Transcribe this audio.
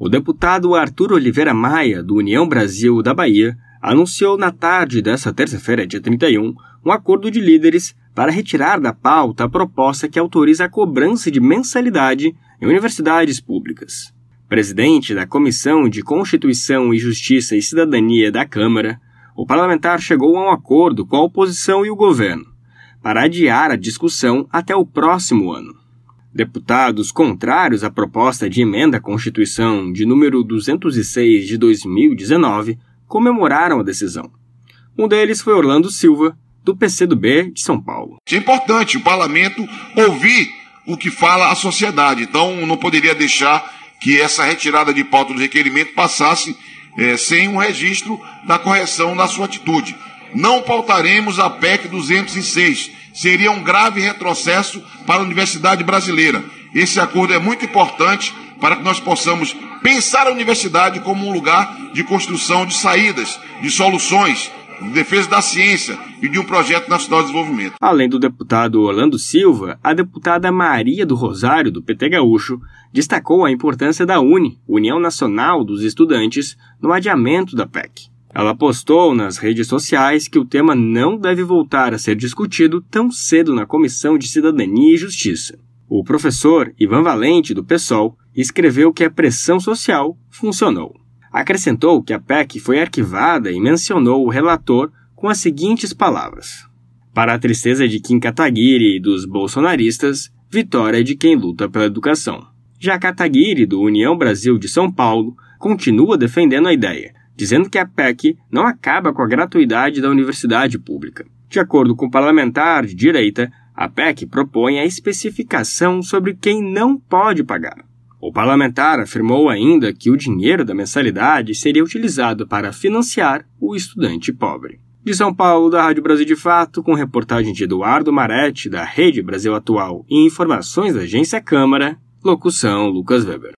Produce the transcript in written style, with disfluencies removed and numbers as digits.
O deputado Arthur Oliveira Maia, do União Brasil da Bahia, anunciou na tarde desta terça-feira, dia 31, um acordo de líderes para retirar da pauta a proposta que autoriza a cobrança de mensalidade em universidades públicas. Presidente da Comissão de Constituição e Justiça e Cidadania da Câmara, o parlamentar chegou a um acordo com a oposição e o governo para adiar a discussão até o próximo ano. Deputados contrários à proposta de emenda à Constituição de número 206 de 2019 comemoraram a decisão. Um deles foi Orlando Silva, do PCdoB de São Paulo. É importante o parlamento ouvir o que fala a sociedade, então não poderia deixar que essa retirada de pauta do requerimento passasse sem um registro da correção da sua atitude. Não pautaremos a PEC 206, seria um grave retrocesso para a universidade brasileira. Esse acordo é muito importante para que nós possamos pensar a universidade como um lugar de construção de saídas, de soluções, de defesa da ciência e de um projeto nacional de desenvolvimento. Além do deputado Orlando Silva, a deputada Maria do Rosário, do PT Gaúcho, destacou a importância da União Nacional dos Estudantes, no adiamento da PEC. Ela postou nas redes sociais que o tema não deve voltar a ser discutido tão cedo na Comissão de Cidadania e Justiça. O professor Ivan Valente, do PSOL, escreveu que a pressão social funcionou. Acrescentou que a PEC foi arquivada e mencionou o relator com as seguintes palavras: para a tristeza de Kim Kataguiri e dos bolsonaristas, vitória é de quem luta pela educação. Já Kataguiri, do União Brasil de São Paulo, continua defendendo a ideia, dizendo que a PEC não acaba com a gratuidade da universidade pública. De acordo com o parlamentar de direita, a PEC propõe a especificação sobre quem não pode pagar. O parlamentar afirmou ainda que o dinheiro da mensalidade seria utilizado para financiar o estudante pobre. De São Paulo, da Rádio Brasil de Fato, com reportagem de Eduardo Maretti, da Rede Brasil Atual e informações da Agência Câmara, locução Lucas Weber.